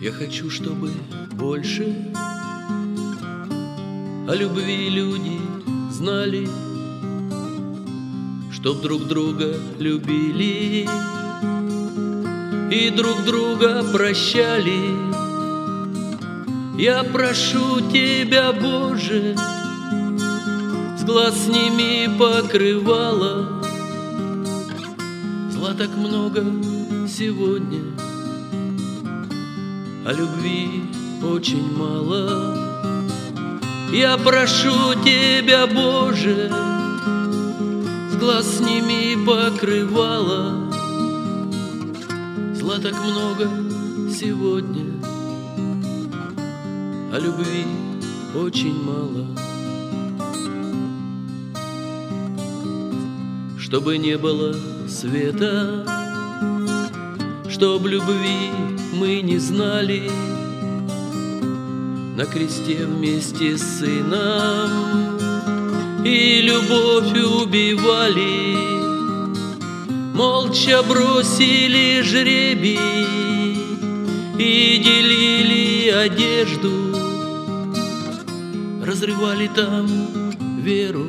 Я хочу, чтобы больше о любви люди знали, чтоб друг друга любили и друг друга прощали. Я прошу Тебя, Боже, с глаз сними покрывало. Зла так много сегодня, а любви очень мало. Я прошу Тебя, Боже, с глаз сними покрывало. Зла так много сегодня, а любви очень мало. Чтобы не было света, чтоб любви мы не знали, на кресте вместе с Сыном и любовь убивали. Молча бросили жребий и делили одежду, разрывали там веру,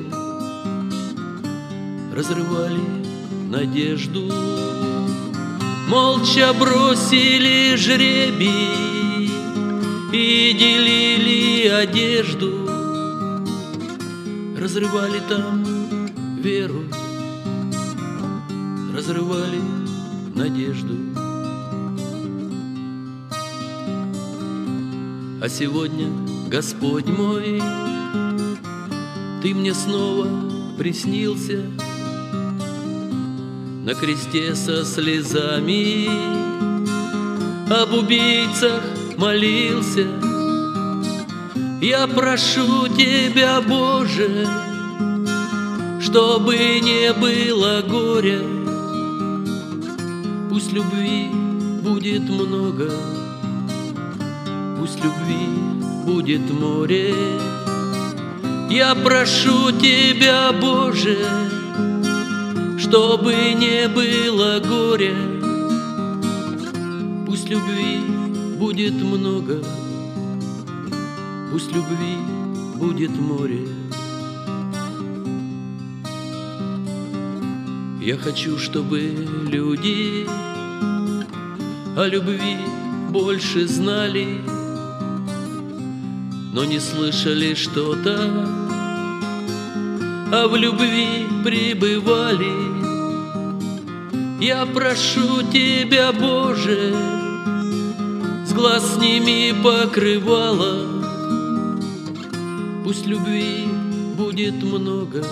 разрывали надежду. Молча бросили жребий и делили одежду, разрывали там веру, разрывали надежду. А сегодня, Господь мой, Ты мне снова приснился, на кресте со слезами об убийцах молился. Я прошу Тебя, Боже, чтобы не было горя. Пусть любви будет много, пусть любви будет море. Я прошу Тебя, Боже, чтобы не было горя. Пусть любви будет много, пусть любви будет море. Я хочу, чтобы люди о любви больше знали, но не слышали что-то, а в любви пребывали. Я прошу Тебя, Боже, с глаз сними покрывало. Пусть любви будет много,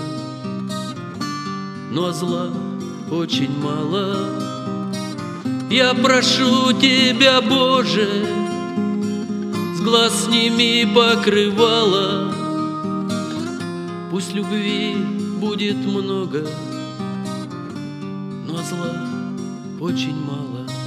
но зла очень мало. Я прошу Тебя, Боже, с глаз сними покрывало. Пусть любви будет много, но зла очень мало.